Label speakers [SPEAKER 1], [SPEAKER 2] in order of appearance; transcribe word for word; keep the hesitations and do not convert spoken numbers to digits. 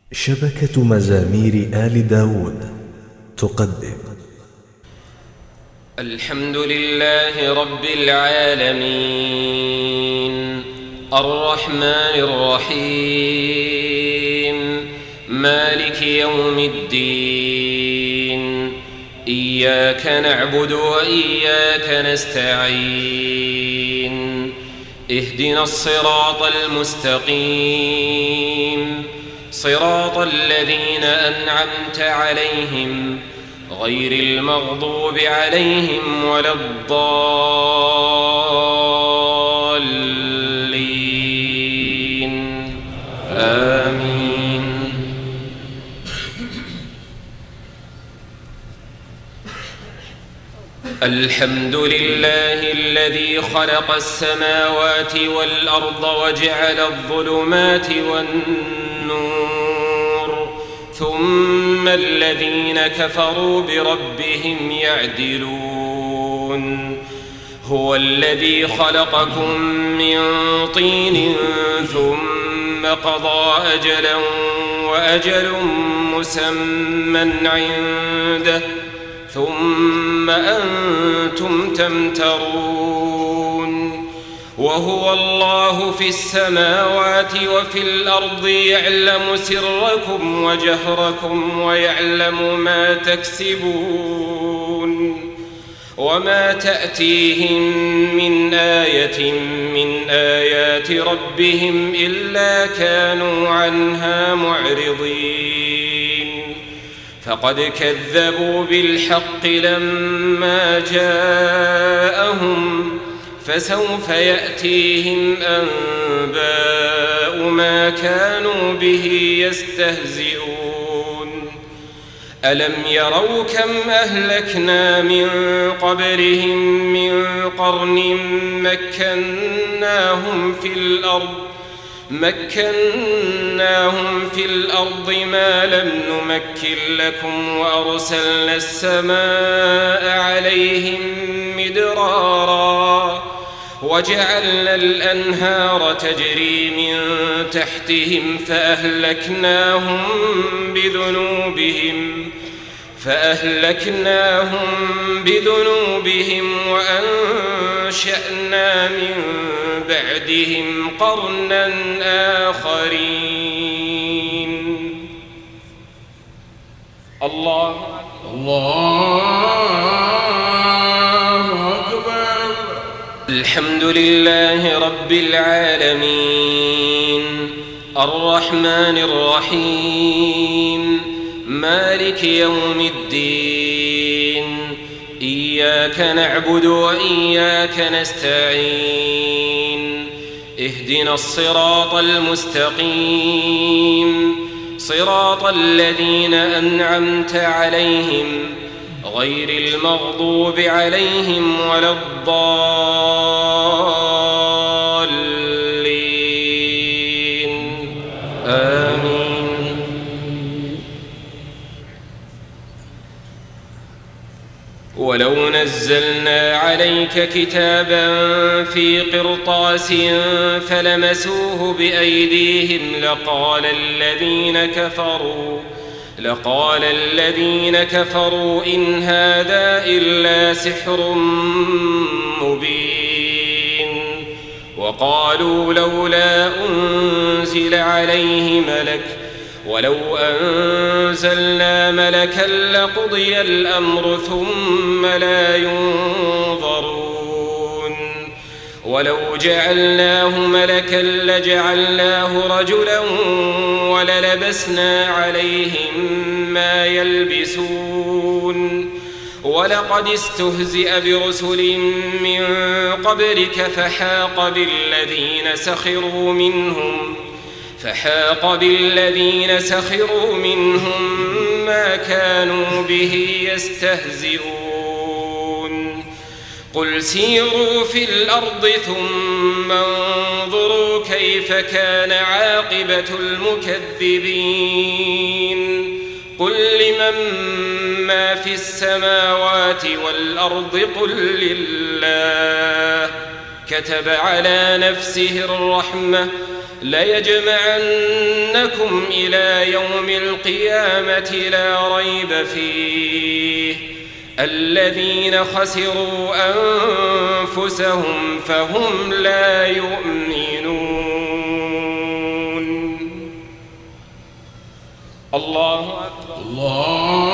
[SPEAKER 1] شبكة مزامير آل داود تقدم.
[SPEAKER 2] الحمد لله رب العالمين، الرحمن الرحيم، مالك يوم الدين، إياك نعبد وإياك نستعين، اهدنا الصراط المستقيم، صراط الذين أنعمت عليهم غير المغضوب عليهم ولا الضالين، آمين. الحمد لله الذي خلق السماوات والأرض وجعل الظلمات والنور، ثم الذين كفروا بربهم يعدلون. هو الذي خلقكم من طين ثم قضى أجلا وأجل مسمى عنده، ثم أنتم تمترون. وهو الله في السماوات وفي الأرض، يعلم سركم وجهركم ويعلم ما تكسبون. وما تأتيهم من آية من آيات ربهم إلا كانوا عنها معرضين. فقد كذبوا بالحق لما جاءهم، فسوف يأتيهم أنباء ما كانوا به يستهزئون. ألم يروا كم أهلكنا من قبلهم من قرن مكناهم في الأرض مكناهم في الأرض ما لم نمكن لكم، وأرسلنا السماء عليهم مدرارا، وجعلنا الأنهار تجري من تحتهم فأهلكناهم بذنوبهم فأهلكناهم بذنوبهم وأنشأنا من بعدهم قرنا آخرين. الله
[SPEAKER 3] الله أكبر.
[SPEAKER 2] الحمد لله رب العالمين، الرحمن الرحيم، مالك يوم الدين، إياك نعبد وإياك نستعين، اهدنا الصراط المستقيم، صراط الذين أنعمت عليهم غير المغضوب عليهم ولا الضالين، آمين. ولو نزلنا عليك كتابا في قرطاس فلمسوه بأيديهم لقال الذين كفروا لقال الذين كفروا إن هذا إلا سحر مبين. وقالوا لولا أنزل عليه ملك، ولو أنزلنا ملكا لقضي الأمر ثم لا ينظرون. ولو جعلناه ملكا لجعلناه رجلا وللبسنا عليهم ما يلبسون. ولقد استهزئ برسل من قبلك فحاق بالذين سخروا منهم فحاق بالذين سخروا منهم ما كانوا به يستهزئون. قل سيروا في الأرض ثم انظروا كيف كان عاقبة المكذبين. قل لمن ما في السماوات والأرض قل لله. كتب على نفسه الرحمة ليجمعنكم إلى يوم القيامة لا ريب فيه الذين خسروا أنفسهم فهم لا يؤمنون. الله أكبر.
[SPEAKER 3] الله